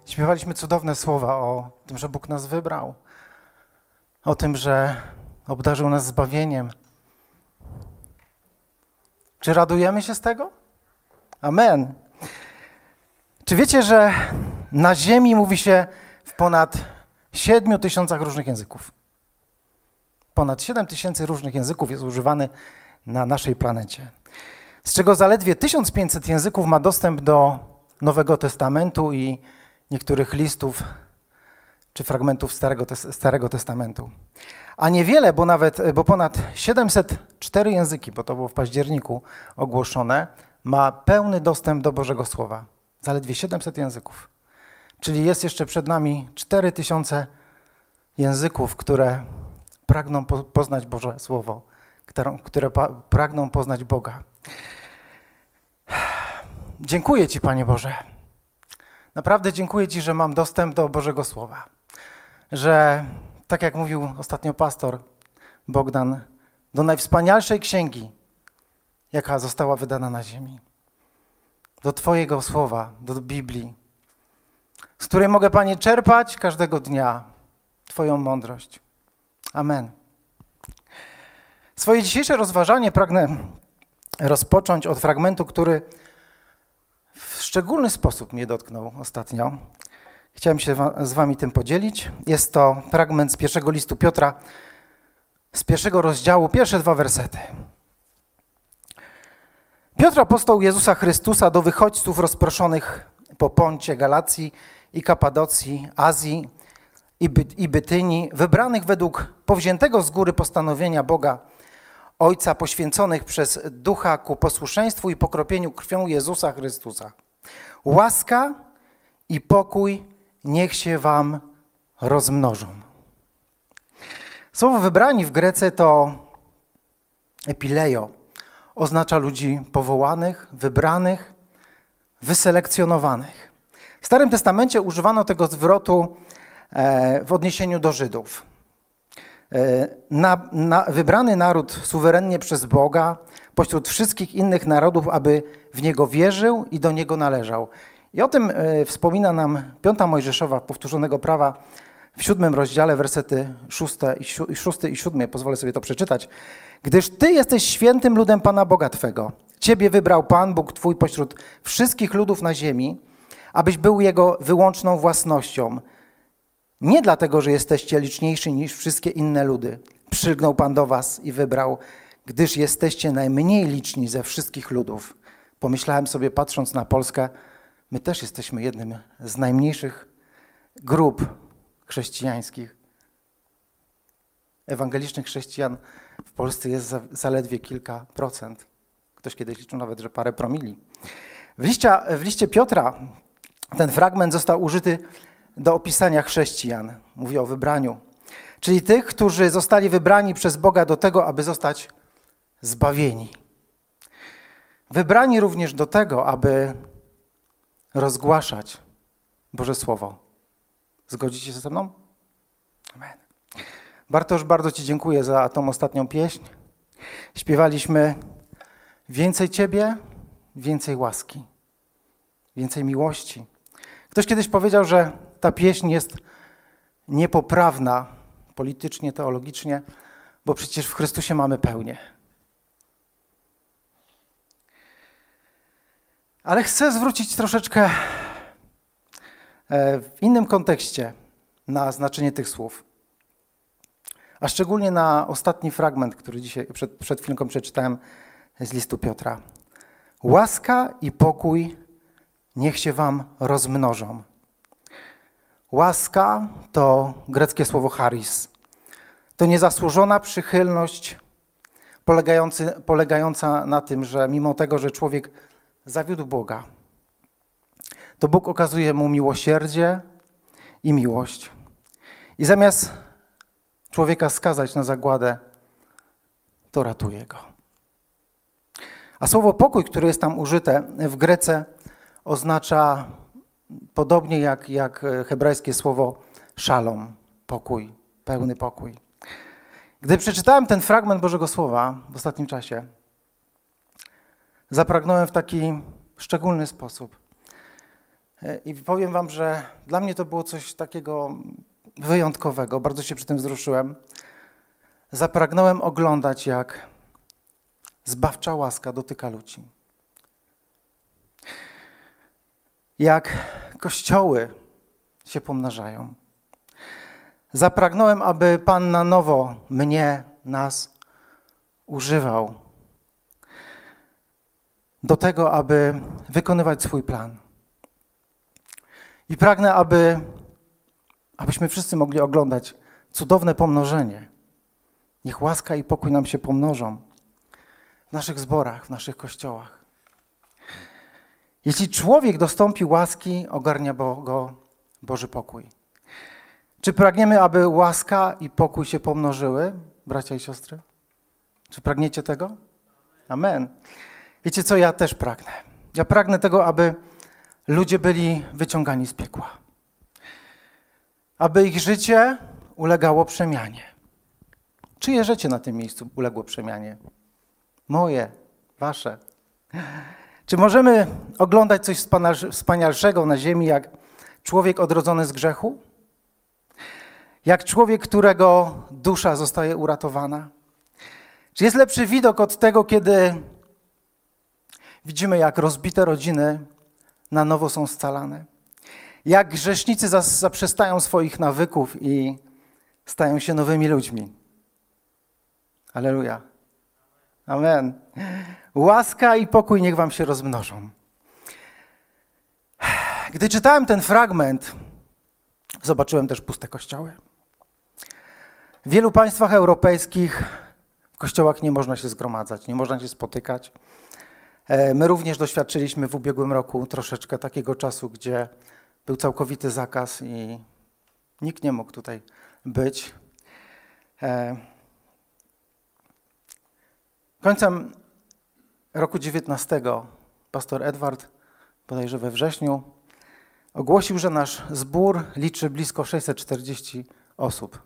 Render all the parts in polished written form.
Śpiewaliśmy cudowne słowa o tym, że Bóg nas wybrał, o tym, że obdarzył nas zbawieniem. Czy radujemy się z tego? Amen. Czy wiecie, że na ziemi mówi się w ponad 7 tysiącach różnych języków? Ponad 7 tysięcy różnych języków jest używanych na naszej planecie. Z czego zaledwie 1500 języków ma dostęp do Nowego Testamentu i niektórych listów czy fragmentów Starego Testamentu. A niewiele, bo ponad 704 języki, bo to było w październiku ogłoszone, ma pełny dostęp do Bożego Słowa. Zaledwie 700 języków. Czyli jest jeszcze przed nami 4000 języków, które pragną poznać Boże Słowo, które pragną poznać Boga. Dziękuję Ci, Panie Boże. Naprawdę dziękuję Ci, że mam dostęp do Bożego Słowa. Że, tak jak mówił ostatnio pastor Bogdan, do najwspanialszej księgi, jaka została wydana na ziemi. Do Twojego Słowa, do Biblii, z której mogę, Panie, czerpać każdego dnia Twoją mądrość. Amen. Swoje dzisiejsze rozważanie pragnę rozpocząć od fragmentu, który w szczególny sposób mnie dotknął ostatnio. Chciałem się z Wami tym podzielić. Jest to fragment z pierwszego listu Piotra, z 1 rozdziału, pierwsze 2 wersety. Piotr, apostoł Jezusa Chrystusa, do wychodźców rozproszonych po Poncie, Galacji i Kapadocji, Azji i Bytynii, wybranych według powziętego z góry postanowienia Boga, Ojca, poświęconych przez Ducha ku posłuszeństwu i pokropieniu krwią Jezusa Chrystusa. Łaska i pokój niech się wam rozmnożą. Słowo wybrani w Grece to epileio. Oznacza ludzi powołanych, wybranych, wyselekcjonowanych. W Starym Testamencie używano tego zwrotu w odniesieniu do Żydów. Wybrany naród suwerennie przez Boga pośród wszystkich innych narodów, aby w Niego wierzył i do Niego należał. I o tym wspomina nam 5 Mojżeszowa, powtórzonego prawa, w 7 rozdziale, wersety 6 i 7. Pozwolę sobie to przeczytać. Gdyż Ty jesteś świętym ludem Pana Boga Twego. Ciebie wybrał Pan Bóg Twój pośród wszystkich ludów na ziemi, abyś był Jego wyłączną własnością. Nie dlatego, że jesteście liczniejsi niż wszystkie inne ludy. Przylgnął Pan do was i wybrał, gdyż jesteście najmniej liczni ze wszystkich ludów. Pomyślałem sobie, patrząc na Polskę, my też jesteśmy jednym z najmniejszych grup chrześcijańskich. Ewangelicznych chrześcijan w Polsce jest zaledwie kilka procent. Ktoś kiedyś liczył nawet, że parę promili. W liście Piotra ten fragment został użyty do opisania chrześcijan. Mówi o wybraniu. Czyli tych, którzy zostali wybrani przez Boga do tego, aby zostać zbawieni. Wybrani również do tego, aby rozgłaszać Boże Słowo. Zgodzicie się ze mną? Amen. Bartosz, bardzo Ci dziękuję za tą ostatnią pieśń. Śpiewaliśmy więcej Ciebie, więcej łaski, więcej miłości. Ktoś kiedyś powiedział, że ta pieśń jest niepoprawna politycznie, teologicznie, bo przecież w Chrystusie mamy pełnię. Ale chcę zwrócić troszeczkę w innym kontekście na znaczenie tych słów. A szczególnie na ostatni fragment, który dzisiaj przed chwilką przeczytałem z listu Piotra. Łaska i pokój niech się wam rozmnożą. Łaska to greckie słowo charis. To niezasłużona przychylność polegająca na tym, że mimo tego, że człowiek zawiódł Boga, to Bóg okazuje mu miłosierdzie i miłość. I zamiast człowieka skazać na zagładę, to ratuje go. A słowo pokój, które jest tam użyte w Grece, oznacza podobnie jak hebrajskie słowo szalom, pokój, pełny pokój. Gdy przeczytałem ten fragment Bożego Słowa w ostatnim czasie, zapragnąłem w taki szczególny sposób I powiem wam, że dla mnie to było coś takiego wyjątkowego. Bardzo się przy tym wzruszyłem. Zapragnąłem oglądać, jak zbawcza łaska dotyka ludzi. Jak kościoły się pomnażają. Zapragnąłem, aby Pan na nowo mnie, nas używał do tego, aby wykonywać swój plan. I pragnę, abyśmy wszyscy mogli oglądać cudowne pomnożenie. Niech łaska i pokój nam się pomnożą w naszych zborach, w naszych kościołach. Jeśli człowiek dostąpi łaski, ogarnia go Boży pokój. Czy pragniemy, aby łaska i pokój się pomnożyły, bracia i siostry? Czy pragniecie tego? Amen. Wiecie co, ja też pragnę. Ja pragnę tego, aby ludzie byli wyciągani z piekła. Aby ich życie ulegało przemianie. Czyje życie na tym miejscu uległo przemianie? Moje, wasze. Czy możemy oglądać coś wspanialszego na ziemi, jak człowiek odrodzony z grzechu? Jak człowiek, którego dusza zostaje uratowana? Czy jest lepszy widok od tego, kiedy widzimy, jak rozbite rodziny na nowo są scalane? Jak grzesznicy zaprzestają swoich nawyków i stają się nowymi ludźmi? Alleluja. Amen. Łaska i pokój niech wam się rozmnożą. Gdy czytałem ten fragment, zobaczyłem też puste kościoły. W wielu państwach europejskich w kościołach nie można się zgromadzać, nie można się spotykać. My również doświadczyliśmy w ubiegłym roku troszeczkę takiego czasu, gdzie był całkowity zakaz i nikt nie mógł tutaj być. Końcem roku 19 pastor Edward, bodajże we wrześniu, ogłosił, że nasz zbór liczy blisko 640 osób.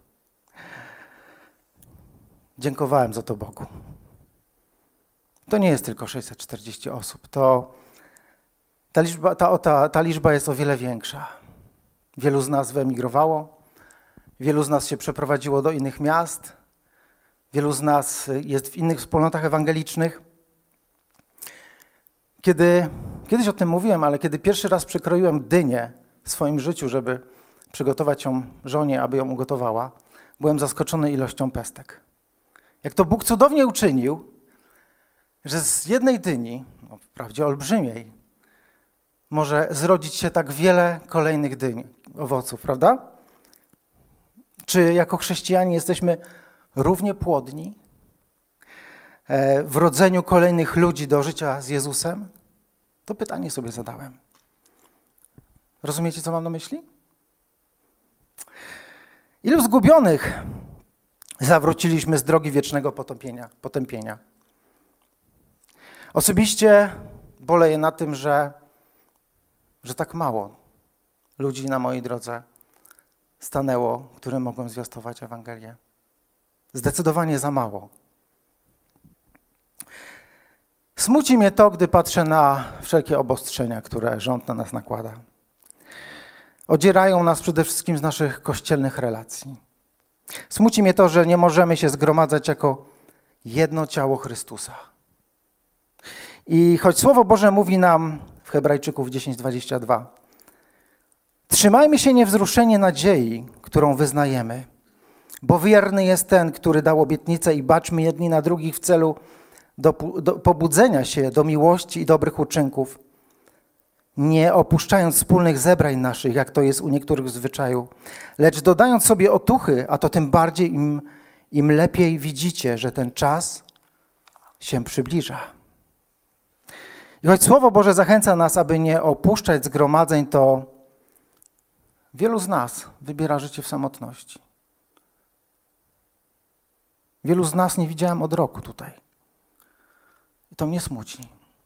Dziękowałem za to Bogu. To nie jest tylko 640 osób. Ta liczba jest o wiele większa. Wielu z nas wyemigrowało, wielu z nas się przeprowadziło do innych miast, wielu z nas jest w innych wspólnotach ewangelicznych. Kiedyś o tym mówiłem, ale kiedy pierwszy raz przekroiłem dynię w swoim życiu, żeby przygotować ją żonie, aby ją ugotowała, byłem zaskoczony ilością pestek. Jak to Bóg cudownie uczynił, że z jednej dyni, wprawdzie olbrzymiej, może zrodzić się tak wiele kolejnych dyń, owoców, prawda? Czy jako chrześcijanie jesteśmy równie płodni w rodzeniu kolejnych ludzi do życia z Jezusem? To pytanie sobie zadałem. Rozumiecie, co mam na myśli? Ilu zgubionych zawróciliśmy z drogi wiecznego potępienia? Osobiście boleję na tym, że tak mało ludzi na mojej drodze stanęło, które mogą zwiastować Ewangelię. Zdecydowanie za mało. Smuci mnie to, gdy patrzę na wszelkie obostrzenia, które rząd na nas nakłada. Odzierają nas przede wszystkim z naszych kościelnych relacji. Smuci mnie to, że nie możemy się zgromadzać jako jedno ciało Chrystusa. I choć Słowo Boże mówi nam w Hebrajczyków 10:22, trzymajmy się niewzruszenie nadziei, którą wyznajemy, bo wierny jest ten, który dał obietnicę i baczmy jedni na drugich w celu do pobudzenia się do miłości i dobrych uczynków, nie opuszczając wspólnych zebrań naszych, jak to jest u niektórych w zwyczaju, lecz dodając sobie otuchy, a to tym bardziej im lepiej widzicie, że ten czas się przybliża. I choć Słowo Boże zachęca nas, aby nie opuszczać zgromadzeń, to wielu z nas wybiera życie w samotności. Wielu z nas nie widziałem od roku tutaj. I to mnie smuci.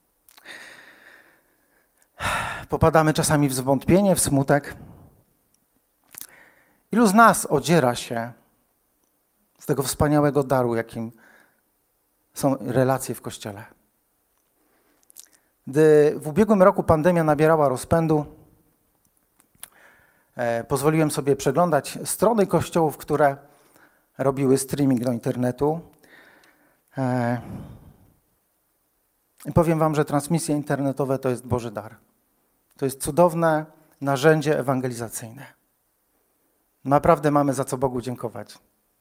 Popadamy czasami w zwątpienie, w smutek. Ilu z nas odziera się z tego wspaniałego daru, jakim są relacje w Kościele? Gdy w ubiegłym roku pandemia nabierała rozpędu, pozwoliłem sobie przeglądać strony kościołów, które robiły streaming do internetu. I powiem wam, że transmisje internetowe to jest Boży dar. To jest cudowne narzędzie ewangelizacyjne. Naprawdę mamy za co Bogu dziękować.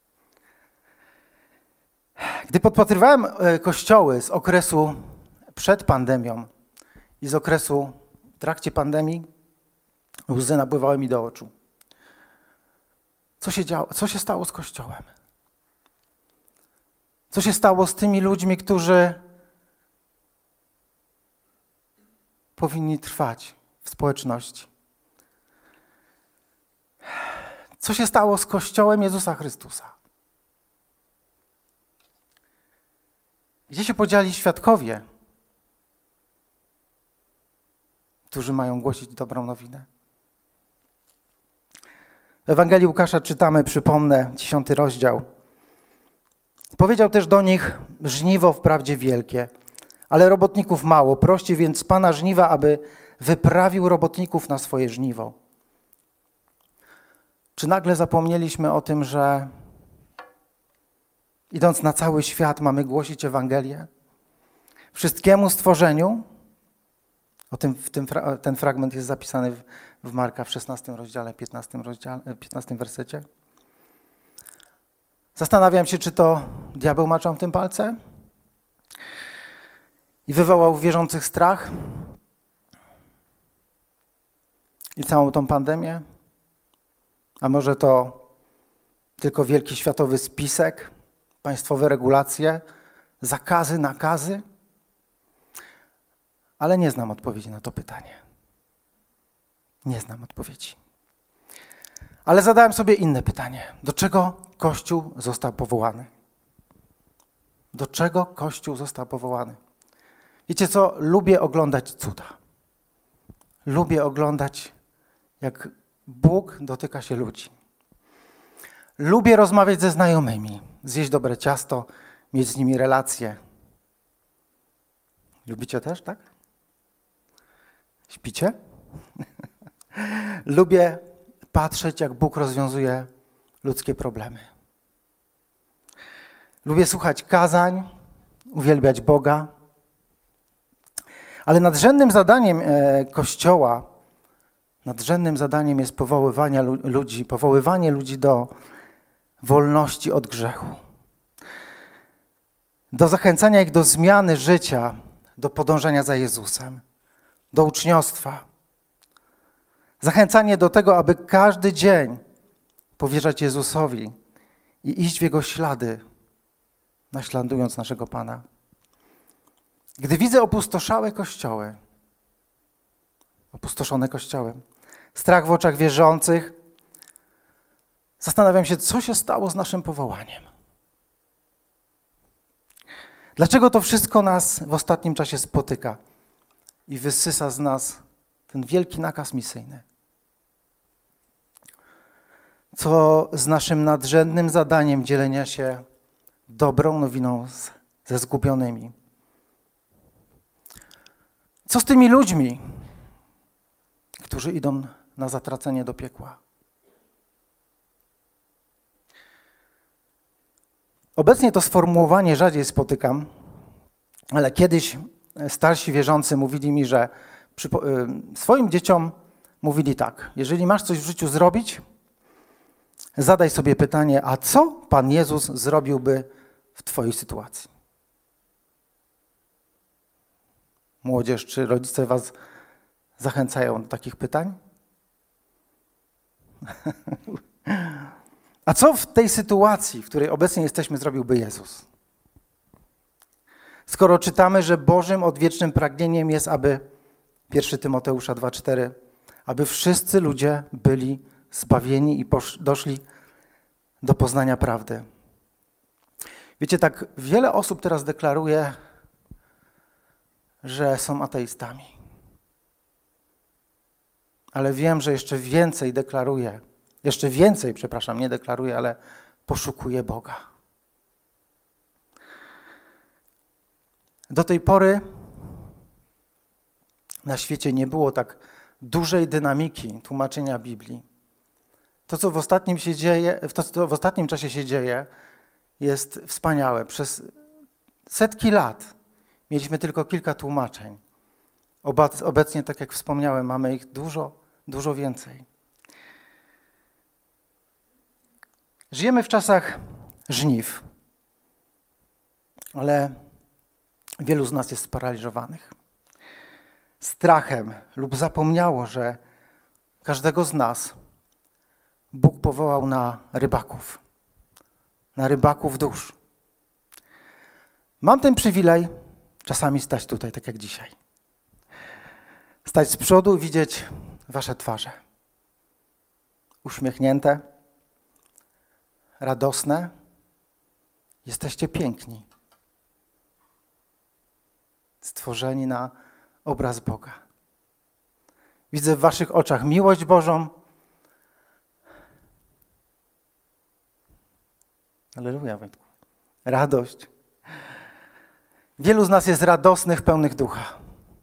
Gdy podpatrywałem kościoły z okresu przed pandemią i z okresu w trakcie pandemii, łzy napływały mi do oczu. Co się działo? Co się stało z Kościołem? Co się stało z tymi ludźmi, którzy powinni trwać w społeczności? Co się stało z Kościołem Jezusa Chrystusa? Gdzie się podzieli świadkowie, którzy mają głosić dobrą nowinę? W Ewangelii Łukasza czytamy, przypomnę, 10 rozdział. Powiedział też do nich: żniwo wprawdzie wielkie, ale robotników mało. Proście więc Pana żniwa, aby wyprawił robotników na swoje żniwo. Czy nagle zapomnieliśmy o tym, że idąc na cały świat mamy głosić Ewangelię? Wszystkiemu stworzeniu? Ten fragment jest zapisany w Marka w 16 rozdziale, 15 wersecie. Zastanawiam się, czy to diabeł maczał w tym palce i wywołał w wierzących strach i całą tą pandemię. A może to tylko wielki światowy spisek, państwowe regulacje, zakazy, nakazy? Ale nie znam odpowiedzi na to pytanie. Nie znam odpowiedzi. Ale zadałem sobie inne pytanie. Do czego Kościół został powołany? Do czego Kościół został powołany? Wiecie co? Lubię oglądać cuda. Lubię oglądać, jak Bóg dotyka się ludzi. Lubię rozmawiać ze znajomymi, zjeść dobre ciasto, mieć z nimi relacje. Lubicie też, tak? Śpicie? Lubię patrzeć, jak Bóg rozwiązuje ludzkie problemy. Lubię słuchać kazań, uwielbiać Boga. Ale nadrzędnym zadaniem Kościoła, nadrzędnym zadaniem jest powoływanie ludzi do wolności od grzechu. Do zachęcania ich do zmiany życia, do podążania za Jezusem, do uczniostwa. Zachęcanie do tego, aby każdy dzień powierzać Jezusowi i iść w Jego ślady, naśladując naszego Pana. Gdy widzę opustoszałe kościoły, opustoszone kościoły, strach w oczach wierzących, zastanawiam się, co się stało z naszym powołaniem. Dlaczego to wszystko nas w ostatnim czasie spotyka i wysysa z nas ten wielki nakaz misyjny? Co z naszym nadrzędnym zadaniem dzielenia się dobrą nowiną ze zgubionymi? Co z tymi ludźmi, którzy idą na zatracenie do piekła? Obecnie to sformułowanie rzadziej spotykam, ale kiedyś starsi wierzący mówili mi, że swoim dzieciom mówili tak: jeżeli masz coś w życiu zrobić, zadaj sobie pytanie, a co Pan Jezus zrobiłby w twojej sytuacji? Młodzież, czy rodzice was zachęcają do takich pytań? A co w tej sytuacji, w której obecnie jesteśmy, zrobiłby Jezus? Skoro czytamy, że Bożym odwiecznym pragnieniem jest, aby 1 Tymoteusza 2,4, aby wszyscy ludzie byli zbawieni i doszli do poznania prawdy. Wiecie, tak wiele osób teraz deklaruje, że są ateistami. Ale wiem, że jeszcze więcej deklaruje, nie deklaruje, ale poszukuje Boga. Do tej pory na świecie nie było tak dużej dynamiki tłumaczenia Biblii. To, co w ostatnim czasie się dzieje, jest wspaniałe. Przez setki lat mieliśmy tylko kilka tłumaczeń. Obecnie, tak jak wspomniałem, mamy ich dużo, dużo więcej. Żyjemy w czasach żniw, ale wielu z nas jest sparaliżowanych strachem lub zapomniało, że każdego z nas Bóg powołał na rybaków dusz. Mam ten przywilej czasami stać tutaj, tak jak dzisiaj. Stać z przodu i widzieć wasze twarze. Uśmiechnięte, radosne. Jesteście piękni. Stworzeni na obraz Boga. Widzę w waszych oczach miłość Bożą. Alleluja, Wojtku. Radość. Wielu z nas jest radosnych, pełnych ducha.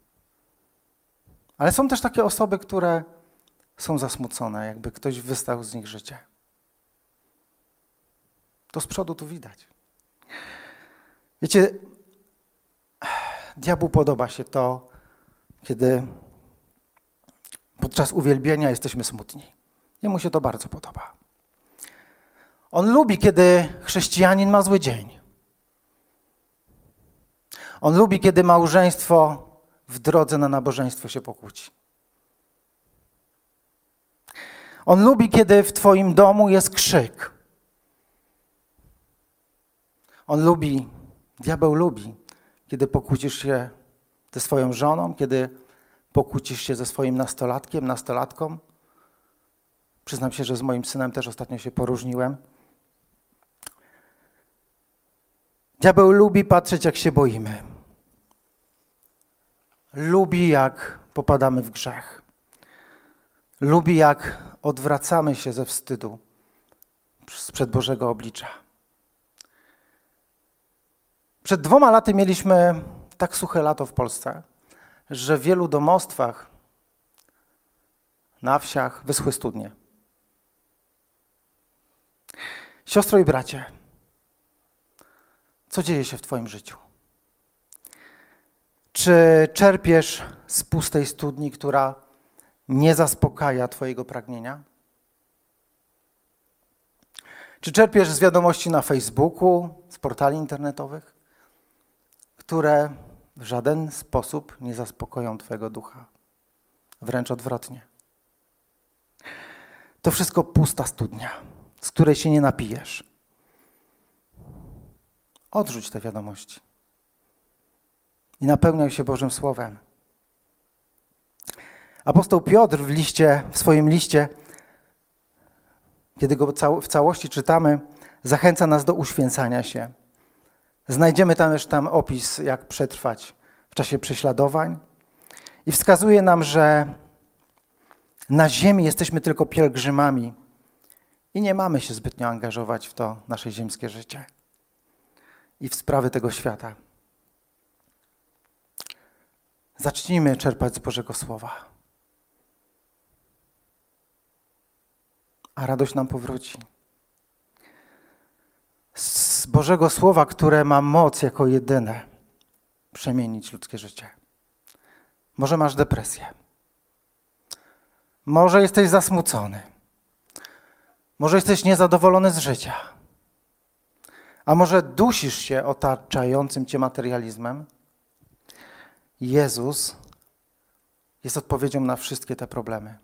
Ale są też takie osoby, które są zasmucone, jakby ktoś wystał z nich życie. To z przodu tu widać. Wiecie, diabłu podoba się to, kiedy podczas uwielbienia jesteśmy smutni. Jemu się to bardzo podoba. On lubi, kiedy chrześcijanin ma zły dzień. On lubi, kiedy małżeństwo w drodze na nabożeństwo się pokłóci. On lubi, kiedy w twoim domu jest krzyk. Diabeł lubi, kiedy pokłócisz się ze swoją żoną, kiedy pokłócisz się ze swoim nastolatką. Przyznam się, że z moim synem też ostatnio się poróżniłem. Diabeł lubi patrzeć, jak się boimy. Lubi, jak popadamy w grzech. Lubi, jak odwracamy się ze wstydu sprzed Bożego oblicza. Przed 2 laty mieliśmy tak suche lato w Polsce, że w wielu domostwach na wsiach wyschły studnie. Siostro i bracie, co dzieje się w twoim życiu? Czy czerpiesz z pustej studni, która nie zaspokaja twojego pragnienia? Czy czerpiesz z wiadomości na Facebooku, z portali internetowych, które w żaden sposób nie zaspokoją twojego ducha? Wręcz odwrotnie. To wszystko pusta studnia, z której się nie napijesz. Odrzuć te wiadomości i napełniaj się Bożym Słowem. Apostoł Piotr w swoim liście, kiedy go w całości czytamy, zachęca nas do uświęcania się. Znajdziemy tam opis, jak przetrwać w czasie prześladowań i wskazuje nam, że na ziemi jesteśmy tylko pielgrzymami i nie mamy się zbytnio angażować w to nasze ziemskie życie i w sprawy tego świata. Zacznijmy czerpać z Bożego Słowa, a radość nam powróci. Z Bożego Słowa, które ma moc jako jedyne przemienić ludzkie życie. Może masz depresję. Może jesteś zasmucony. Może jesteś niezadowolony z życia. A może dusisz się otaczającym cię materializmem? Jezus jest odpowiedzią na wszystkie te problemy.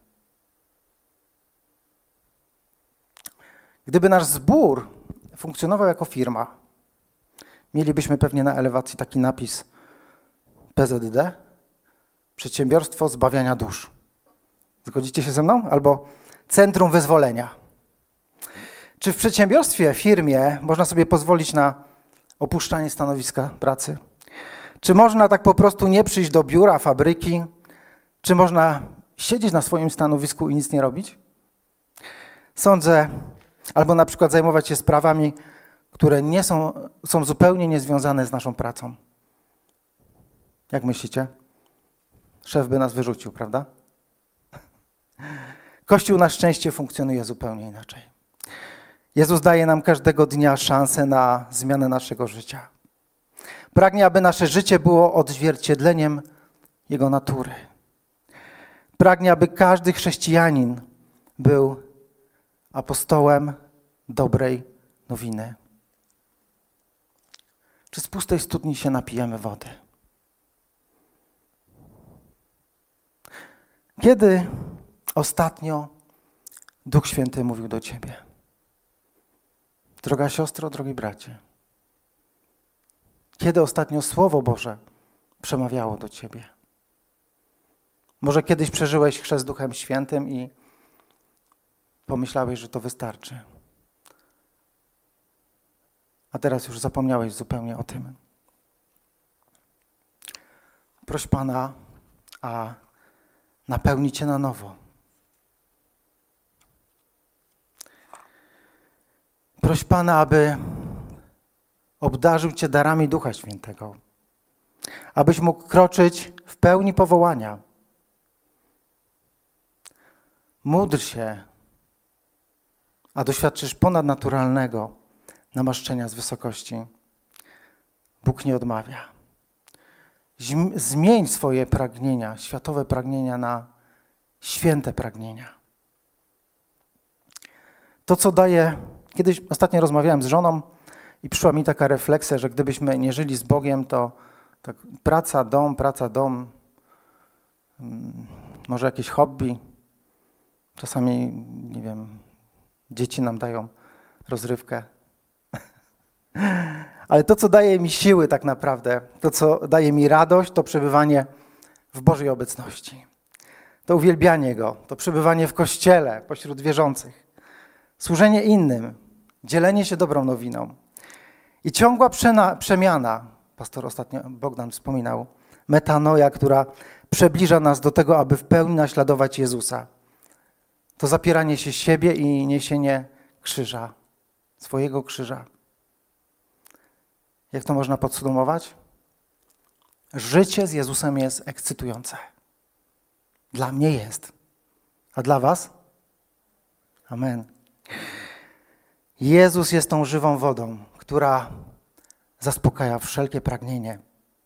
Gdyby nasz zbór funkcjonował jako firma, mielibyśmy pewnie na elewacji taki napis PZD, Przedsiębiorstwo Zbawiania Dusz. Zgodzicie się ze mną? Albo Centrum Wyzwolenia. Czy w przedsiębiorstwie, firmie można sobie pozwolić na opuszczanie stanowiska pracy? Czy można tak po prostu nie przyjść do biura, fabryki? Czy można siedzieć na swoim stanowisku i nic nie robić? Sądzę, albo na przykład zajmować się sprawami, które są zupełnie niezwiązane z naszą pracą. Jak myślicie? Szef by nas wyrzucił, prawda? Kościół na szczęście funkcjonuje zupełnie inaczej. Jezus daje nam każdego dnia szansę na zmianę naszego życia. Pragnie, aby nasze życie było odzwierciedleniem Jego natury. Pragnie, aby każdy chrześcijanin był apostołem dobrej nowiny. Czy z pustej studni się napijemy wody? Kiedy ostatnio Duch Święty mówił do ciebie? Droga siostro, drogi bracie. Kiedy ostatnio Słowo Boże przemawiało do ciebie? Może kiedyś przeżyłeś chrzest Duchem Świętym i pomyślałeś, że to wystarczy. A teraz już zapomniałeś zupełnie o tym. Proś Pana, a napełni cię na nowo. Proś Pana, aby obdarzył cię darami Ducha Świętego, abyś mógł kroczyć w pełni powołania. Módl się, a doświadczysz ponadnaturalnego namaszczenia z wysokości. Bóg nie odmawia. Zmień swoje pragnienia, światowe pragnienia na święte pragnienia. To, co daje... Kiedyś ostatnio rozmawiałem z żoną i przyszła mi taka refleksja, że gdybyśmy nie żyli z Bogiem, to tak praca, dom, może jakieś hobby. Czasami, nie wiem, dzieci nam dają rozrywkę. Ale to, co daje mi siły tak naprawdę, to, co daje mi radość, to przebywanie w Bożej obecności. To uwielbianie Go, to przebywanie w Kościele pośród wierzących. Służenie innym, dzielenie się dobrą nowiną. I ciągła przemiana, pastor ostatnio Bogdan wspominał, metanoja, która przybliża nas do tego, aby w pełni naśladować Jezusa. To zapieranie się siebie i niesienie krzyża, swojego krzyża. Jak to można podsumować? Życie z Jezusem jest ekscytujące. Dla mnie jest. A dla was? Amen. Jezus jest tą żywą wodą, która zaspokaja wszelkie pragnienie.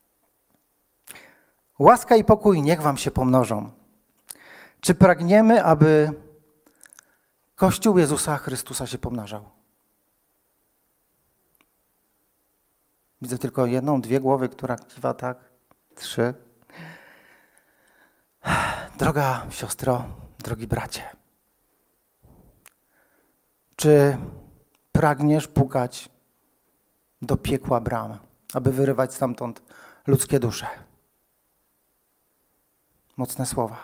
Łaska i pokój niech wam się pomnożą. Czy pragniemy, aby Kościół Jezusa Chrystusa się pomnażał? Widzę tylko jedną, dwie głowy, która kiwa tak, 3. Droga siostro, drogi bracie, czy pragniesz pukać do piekła bram, aby wyrywać stamtąd ludzkie dusze? Mocne słowa.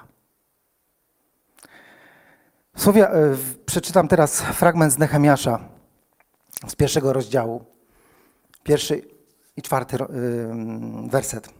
Przeczytam teraz fragment z Nehemiasza z 1 rozdziału. 1 i 4 werset.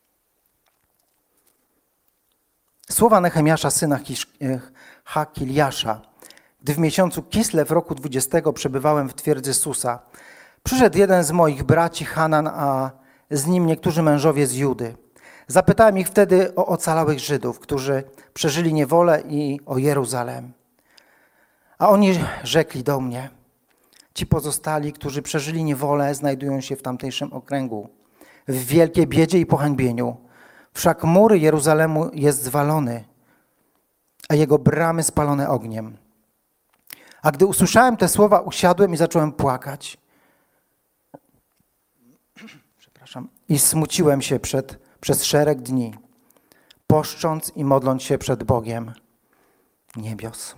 Słowa Nehemiasza, syna Hakiliasza. Gdy w miesiącu Kislew w roku 20 przebywałem w twierdzy Susa, przyszedł jeden z moich braci, Hanan, a z nim niektórzy mężowie z Judy. Zapytałem ich wtedy o ocalałych Żydów, którzy przeżyli niewolę i o Jeruzalem. A oni rzekli do mnie: ci pozostali, którzy przeżyli niewolę, znajdują się w tamtejszym okręgu, w wielkiej biedzie i pohańbieniu. Wszak mur Jeruzalemu jest zwalony, a jego bramy spalone ogniem. A gdy usłyszałem te słowa, usiadłem i zacząłem płakać. I smuciłem się przez szereg dni, poszcząc i modląc się przed Bogiem niebios.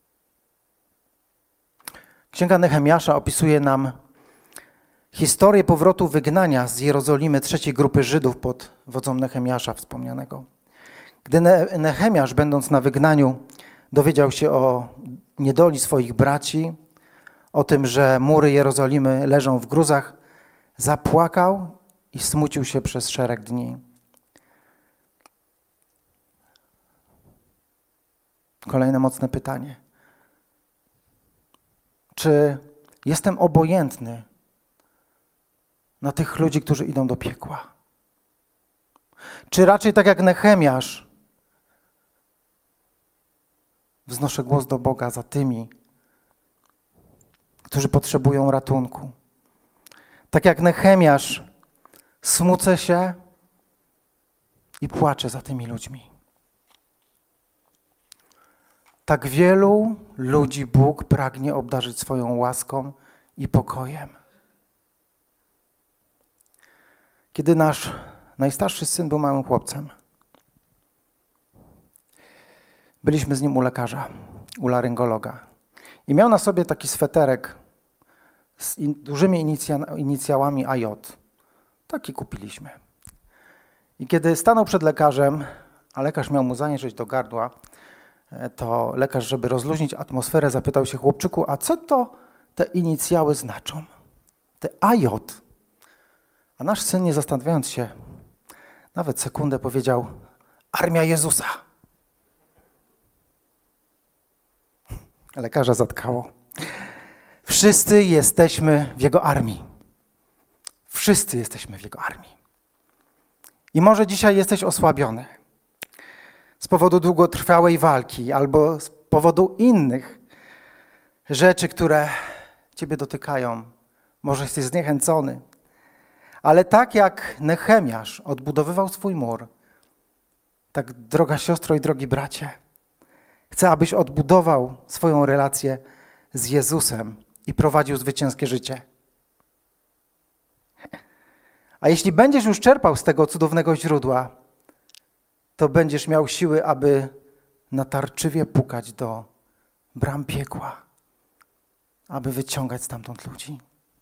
Księga Nehemiasza opisuje nam historię powrotu wygnania z Jerozolimy trzeciej grupy Żydów pod wodzą Nehemiasza wspomnianego. Gdy Nehemiasz, będąc na wygnaniu, dowiedział się o niedoli swoich braci, o tym, że mury Jerozolimy leżą w gruzach, zapłakał i smucił się przez szereg dni. Kolejne mocne pytanie. Czy jestem obojętny na tych ludzi, którzy idą do piekła? Czy raczej tak jak Nehemiasz wznoszę głos do Boga za tymi, którzy potrzebują ratunku. Tak jak Nehemiasz, smucę się i płaczę za tymi ludźmi. Tak wielu ludzi Bóg pragnie obdarzyć swoją łaską i pokojem. Kiedy nasz najstarszy syn był małym chłopcem, byliśmy z nim u lekarza, u laryngologa. I miał na sobie taki sweterek z dużymi inicjałami AJ. Taki kupiliśmy. I kiedy stanął przed lekarzem, a lekarz miał mu zajrzeć do gardła, to lekarz, żeby rozluźnić atmosferę, zapytał się: chłopczyku, a co to te inicjały znaczą? Te AJ. A nasz syn, nie zastanawiając się nawet sekundę, powiedział: Armia Jezusa. Lekarza zatkało. Wszyscy jesteśmy w Jego armii. Wszyscy jesteśmy w Jego armii. I może dzisiaj jesteś osłabiony z powodu długotrwałej walki albo z powodu innych rzeczy, które ciebie dotykają. Może jesteś zniechęcony. Ale tak jak Nehemiasz odbudowywał swój mur, tak, droga siostro i drogi bracie, chcę, abyś odbudował swoją relację z Jezusem i prowadził zwycięskie życie. A jeśli będziesz już czerpał z tego cudownego źródła, to będziesz miał siły, aby natarczywie pukać do bram piekła, aby wyciągać stamtąd ludzi.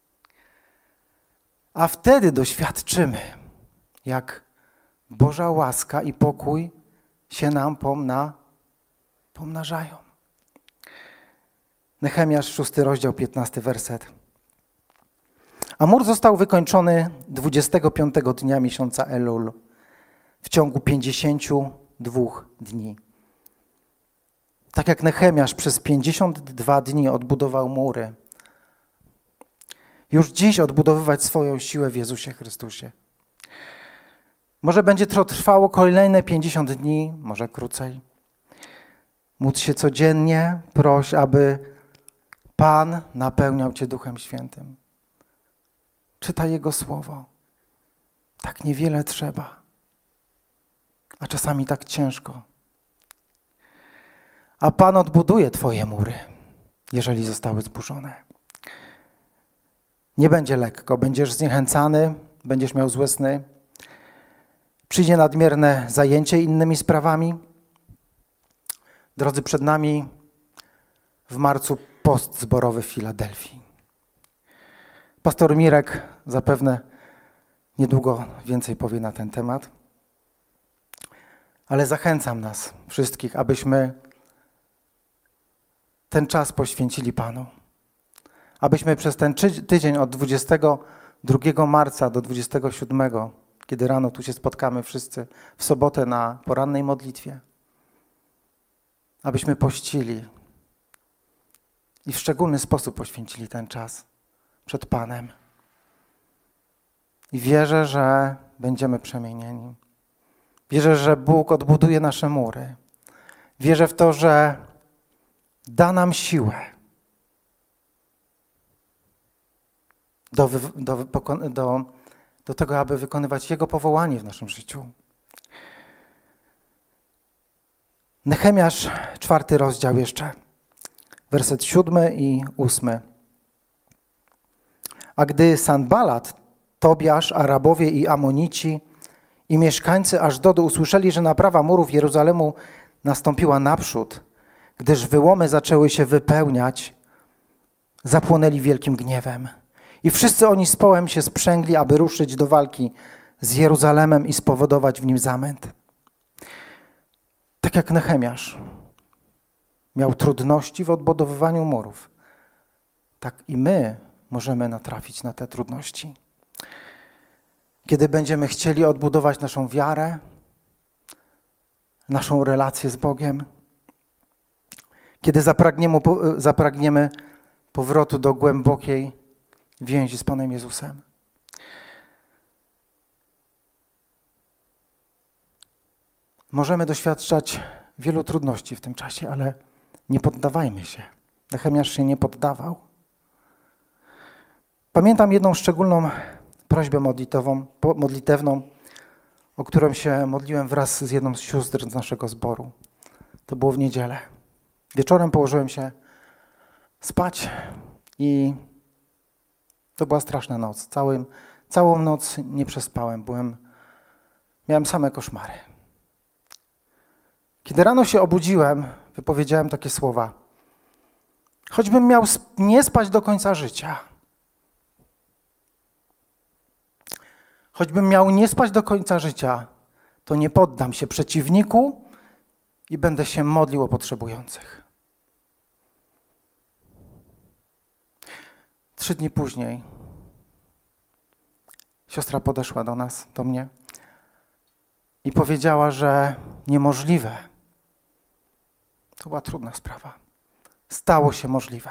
A wtedy doświadczymy, jak Boża łaska i pokój się nam pomnażają. Nehemiasz, 6 rozdział, 15 werset. A mur został wykończony 25 dnia miesiąca Elul w ciągu 52 dni. Tak jak Nehemiasz przez 52 dni odbudował mury, już dziś odbudowywać swoją siłę w Jezusie Chrystusie. Może będzie to trwało kolejne 50 dni, może krócej. Módl się codziennie, proś, aby Pan napełniał cię Duchem Świętym. Czytaj Jego Słowo. Tak niewiele trzeba, a czasami tak ciężko. A Pan odbuduje twoje mury, jeżeli zostały zburzone. Nie będzie lekko, będziesz zniechęcany, będziesz miał złe sny. Przyjdzie nadmierne zajęcie innymi sprawami. Drodzy, przed nami w marcu post zborowy w Filadelfii. Pastor Mirek zapewne niedługo więcej powie na ten temat. Ale zachęcam nas wszystkich, abyśmy ten czas poświęcili Panu. Abyśmy przez ten tydzień od 22 marca do 27, kiedy rano tu się spotkamy wszyscy, w sobotę na porannej modlitwie, abyśmy pościli i w szczególny sposób poświęcili ten czas przed Panem. I wierzę, że będziemy przemienieni. Wierzę, że Bóg odbuduje nasze mury. Wierzę w to, że da nam siłę do tego, aby wykonywać Jego powołanie w naszym życiu. Nehemiasz, 4 rozdział jeszcze, werset 7 i 8. A gdy Sanballat, Tobiasz, Arabowie i Amonici i mieszkańcy Aszdodu usłyszeli, że naprawa murów Jeruzalemu nastąpiła naprzód, gdyż wyłomy zaczęły się wypełniać, zapłonęli wielkim gniewem. I wszyscy oni z połem się sprzęgli, aby ruszyć do walki z Jeruzalemem i spowodować w nim zamęt. Tak jak Nehemiasz miał trudności w odbudowywaniu murów, tak i my możemy natrafić na te trudności. Kiedy będziemy chcieli odbudować naszą wiarę, naszą relację z Bogiem, kiedy zapragniemy powrotu do głębokiej więzi z Panem Jezusem. Możemy doświadczać wielu trudności w tym czasie, ale Nie poddawajmy się. Nehemiasz się nie poddawał. Pamiętam jedną szczególną prośbę modlitewną, o którą się modliłem wraz z jedną z sióstr z naszego zboru. To było w niedzielę. Wieczorem położyłem się spać i to była straszna noc. Całą noc nie przespałem. Miałem same koszmary. Kiedy rano się obudziłem, wypowiedziałem takie słowa. Choćbym miał nie spać do końca życia. Choćbym miał nie spać do końca życia, to nie poddam się przeciwniku i będę się modlił o potrzebujących. 3 dni później siostra podeszła do mnie i powiedziała, że niemożliwe. To była trudna sprawa. Stało się możliwe.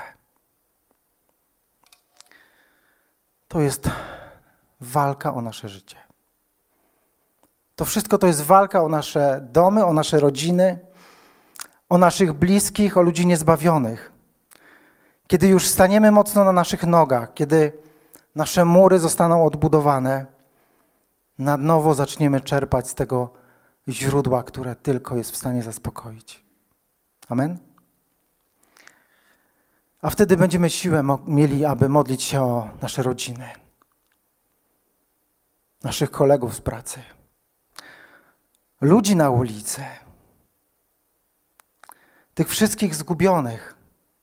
To jest walka o nasze życie. To wszystko to jest walka o nasze domy, o nasze rodziny, o naszych bliskich, o ludzi niezbawionych. Kiedy już staniemy mocno na naszych nogach, kiedy nasze mury zostaną odbudowane, na nowo zaczniemy czerpać z tego źródła, które tylko jest w stanie zaspokoić. Amen? A wtedy będziemy siłę mieli, aby modlić się o nasze rodziny, naszych kolegów z pracy, ludzi na ulicy, tych wszystkich zgubionych.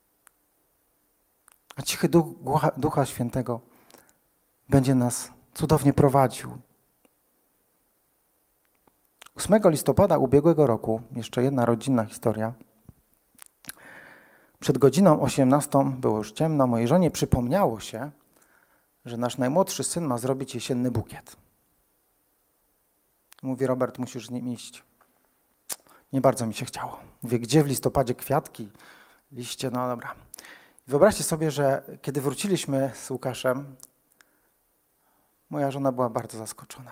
A cichy Ducha Świętego będzie nas cudownie prowadził. 8 listopada ubiegłego roku, jeszcze jedna rodzinna historia. Przed godziną 18 było już ciemno. Mojej żonie przypomniało się, że nasz najmłodszy syn ma zrobić jesienny bukiet. Mówi: Robert, musisz z nim iść. Nie bardzo mi się chciało. Mówię: gdzie w listopadzie kwiatki, liście? No dobra. Wyobraźcie sobie, że kiedy wróciliśmy z Łukaszem, moja żona była bardzo zaskoczona.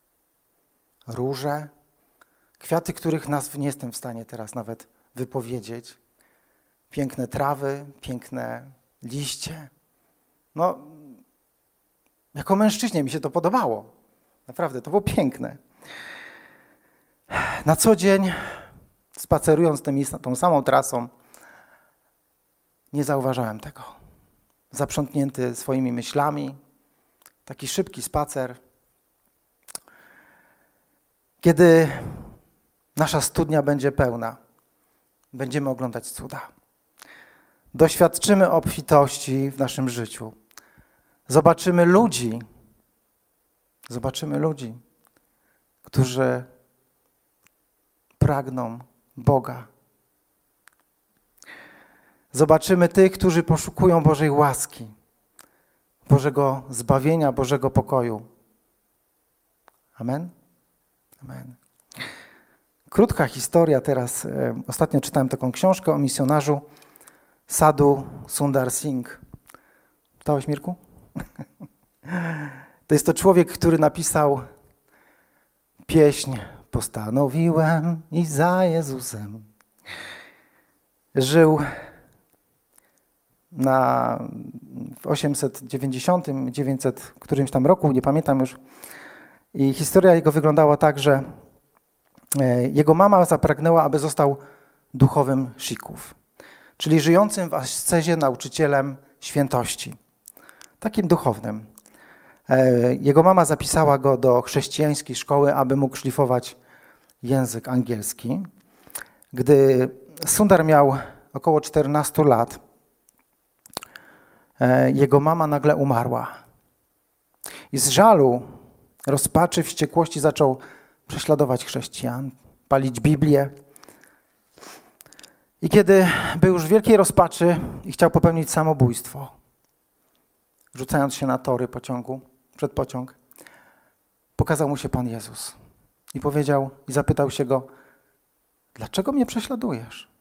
Róże, kwiaty, których nazw nie jestem w stanie teraz nawet wypowiedzieć. Piękne trawy, piękne liście. No, jako mężczyźnie mi się to podobało. Naprawdę, to było piękne. Na co dzień, spacerując tą samą trasą, nie zauważałem tego. Zaprzątnięty swoimi myślami, taki szybki spacer. Kiedy nasza studnia będzie pełna, będziemy oglądać cuda. Doświadczymy obfitości w naszym życiu. Zobaczymy ludzi, którzy pragną Boga. Zobaczymy tych, którzy poszukują Bożej łaski, Bożego zbawienia, Bożego pokoju. Amen? Amen. Krótka historia teraz. Ostatnio czytałem taką książkę o misjonarzu Sadhu Sundar Singh. Czytałeś, Mirku? To jest to człowiek, który napisał pieśń Postanowiłem iść za Jezusem. Żył w 890, 900 którymś tam roku, nie pamiętam już. I historia jego wyglądała tak, że jego mama zapragnęła, aby został duchowym sikhów, czyli żyjącym w ascezie nauczycielem świętości, takim duchownym. Jego mama zapisała go do chrześcijańskiej szkoły, aby mógł szlifować język angielski. Gdy Sundar miał około 14 lat, jego mama nagle umarła. I z żalu, rozpaczy, wściekłości zaczął prześladować chrześcijan, palić Biblię. I kiedy był już w wielkiej rozpaczy i chciał popełnić samobójstwo, rzucając się na tory przed pociąg, pokazał mu się Pan Jezus i powiedział i zapytał się go: dlaczego mnie prześladujesz?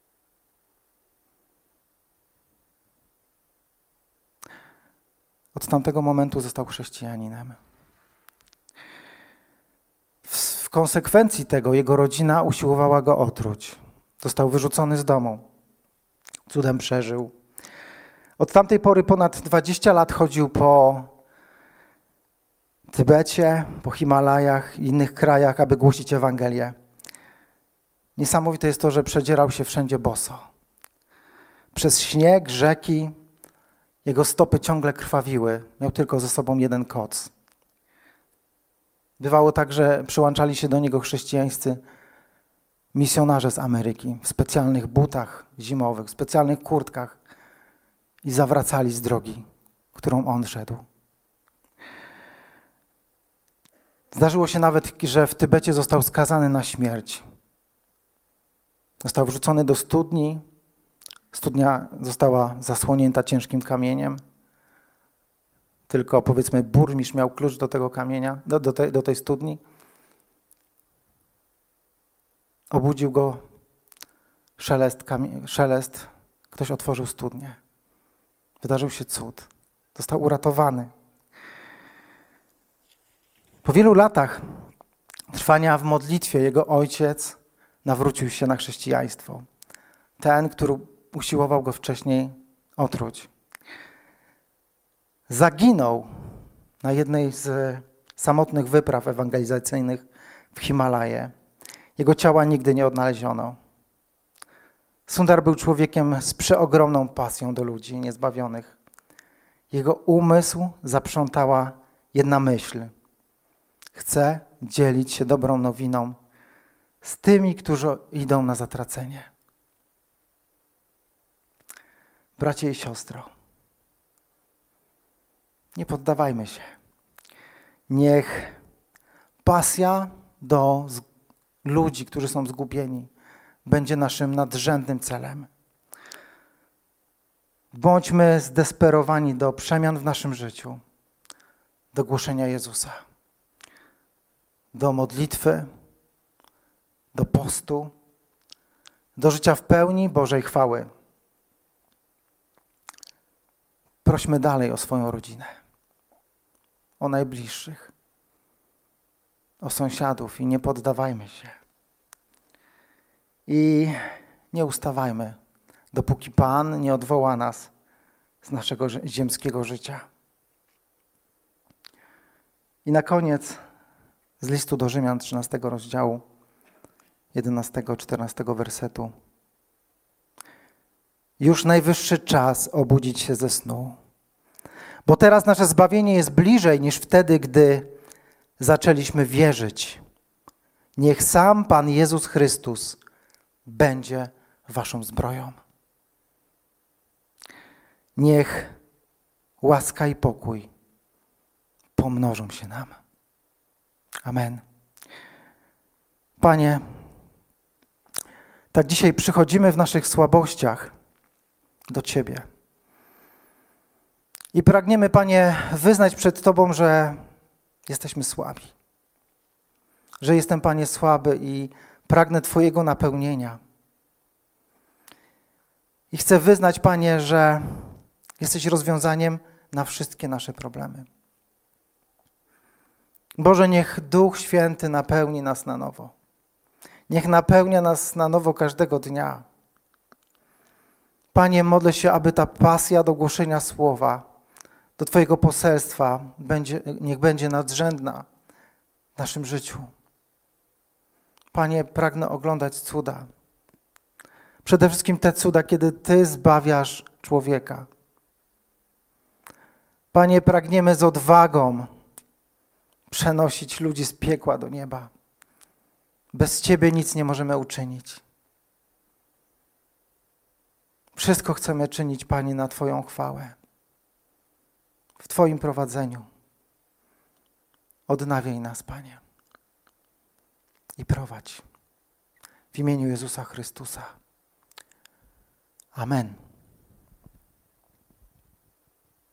Od tamtego momentu został chrześcijaninem. W konsekwencji tego jego rodzina usiłowała go otruć. Został wyrzucony z domu. Cudem przeżył. Od tamtej pory ponad 20 lat chodził po Tybecie, po Himalajach i innych krajach, aby głosić Ewangelię. Niesamowite jest to, że przedzierał się wszędzie boso. Przez śnieg, rzeki, jego stopy ciągle krwawiły. Miał tylko ze sobą jeden koc. Bywało tak, że przyłączali się do niego chrześcijańscy misjonarze z Ameryki w specjalnych butach zimowych, w specjalnych kurtkach i zawracali z drogi, którą on szedł. Zdarzyło się nawet, że w Tybecie został skazany na śmierć. Został wrzucony do studni. Studnia została zasłonięta ciężkim kamieniem. Tylko, powiedzmy, burmistrz miał klucz do tego kamienia, do tej studni. Obudził go szelest. Ktoś otworzył studnię. Wydarzył się cud. Został uratowany. Po wielu latach trwania w modlitwie jego ojciec nawrócił się na chrześcijaństwo. Ten, który usiłował go wcześniej otruć. Zaginął na jednej z samotnych wypraw ewangelizacyjnych w Himalaje. Jego ciała nigdy nie odnaleziono. Sundar był człowiekiem z przeogromną pasją do ludzi niezbawionych. Jego umysł zaprzątała jedna myśl. Chce dzielić się dobrą nowiną z tymi, którzy idą na zatracenie. Bracie i siostro, nie poddawajmy się. Niech pasja do ludzi, którzy są zgubieni, będzie naszym nadrzędnym celem. Bądźmy zdesperowani do przemian w naszym życiu, do głoszenia Jezusa, do modlitwy, do postu, do życia w pełni Bożej chwały. Prośmy dalej o swoją rodzinę, o najbliższych, o sąsiadów i nie poddawajmy się. I nie ustawajmy, dopóki Pan nie odwoła nas z naszego ziemskiego życia. I na koniec z listu do Rzymian 13 rozdziału 11-14 wersetu. Już najwyższy czas obudzić się ze snu, bo teraz nasze zbawienie jest bliżej niż wtedy, gdy zaczęliśmy wierzyć. Niech sam Pan Jezus Chrystus będzie waszą zbroją. Niech łaska i pokój pomnożą się nam. Amen. Panie, tak dzisiaj przychodzimy w naszych słabościach do Ciebie. I pragniemy, Panie, wyznać przed Tobą, że jesteśmy słabi. Że jestem, Panie, słaby i pragnę Twojego napełnienia. I chcę wyznać, Panie, że jesteś rozwiązaniem na wszystkie nasze problemy. Boże, niech Duch Święty napełni nas na nowo. Niech napełnia nas na nowo każdego dnia. Panie, modlę się, aby ta pasja do głoszenia Słowa, do Twojego poselstwa niech będzie nadrzędna w naszym życiu. Panie, pragnę oglądać cuda. Przede wszystkim te cuda, kiedy Ty zbawiasz człowieka. Panie, pragniemy z odwagą przenosić ludzi z piekła do nieba. Bez Ciebie nic nie możemy uczynić. Wszystko chcemy czynić, Panie, na Twoją chwałę. W Twoim prowadzeniu. Odnawiaj nas, Panie. I prowadź. W imieniu Jezusa Chrystusa. Amen.